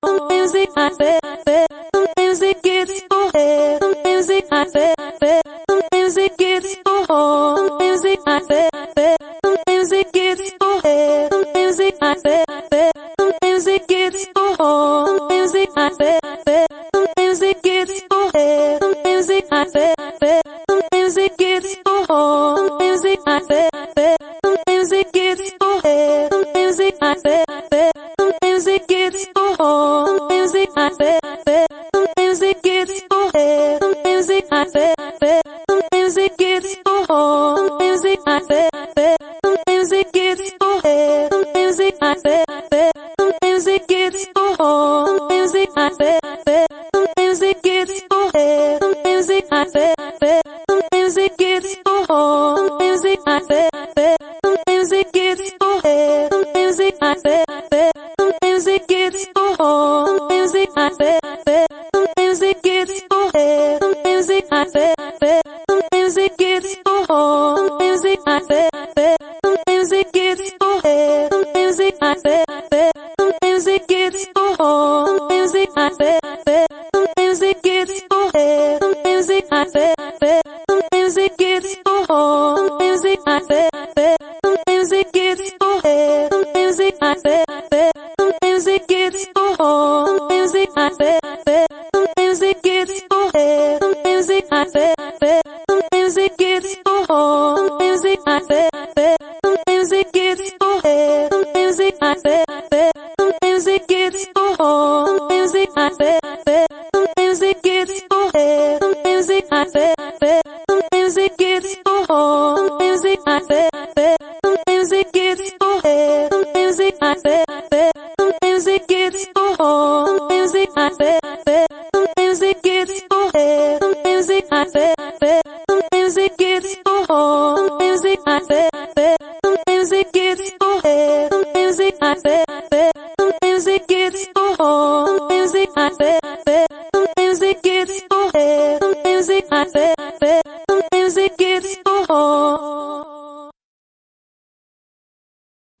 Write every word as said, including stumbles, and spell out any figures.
Sometimes it I feel, feel. Sometimes it gets so heavy. Sometimes it I feel, feel. Sometimes it gets so hard. Sometimes it I feel, feel. Sometimes it gets so heavy. Sometimes it I feel, feel. Sometimes it gets so hard. Sometimes it I feel, feel. Sometimes it gets so heavy. Sometimes it I feel, feel. Sometimes it gets so hard. Sometimes it I feel, feel. Sometimes it gets so heavy. Sometimes it I feel, feel. Sometimes it gets so hard. Sometimes it I feel, feel. Sometimes it gets so heavy. Sometimes it I feel, feel. Sometimes it gets so hard. Sometimes it I feel, feel. Sometimes it gets so heavy. Sometimes it I feel, feel. Sometimes it gets so hard. Sometimes it I feel, feel. Sometimes it gets so heavy. Sometimes it I feel, feel. Sometimes it gets so hard. Sometimes it I feel, feel. Sometimes it gets so heavy. Sometimes it I feel, feel. Sometimes it gets so hard. Sometimes it I feel, feel. Sometimes it gets so heavy. Sometimes it I feel, feel. Sometimes it gets so hard. Sometimes it I feel, feel. Sometimes it gets so heavy. Sometimes it I feel, feel. Sometimes it gets so hard. Sometimes it I feel, feel. Sometimes it gets so heavy. Sometimes it I feel, feel. Sometimes it gets so hard. Sometimes it I feel, feel. Sometimes it gets so heavy. Sometimes it I feel, feel. Sometimes it gets so hard. Sometimes it I feel, feel. Sometimes it gets so heavy. Sometimes it I feel, feel. Sometimes it gets so hard. Sometimes it I feel, feel. Sometimes it gets so heavy. Sometimes it I feel, feel. Sometimes it gets so hard. Sometimes it I feel, feel. Sometimes it gets so heavy. Sometimes it I feel, feel. Sometimes it gets so hard. Sometimes it I feel, feel. Sometimes it gets so heavy. Sometimes it I feel, feel. Sometimes it gets so hard. Sometimes it I feel, feel. Sometimes it gets so heavy. Sometimes it I feel, feel. Sometimes it gets so hard. Sometimes it I feel, feel. Sometimes it gets so heavy. Sometimes it I feel, feel. Sometimes it gets so hard. Sometimes it I feel, feel. Sometimes it gets so heavy. Sometimes it I feel, feel. Sometimes it gets so hard.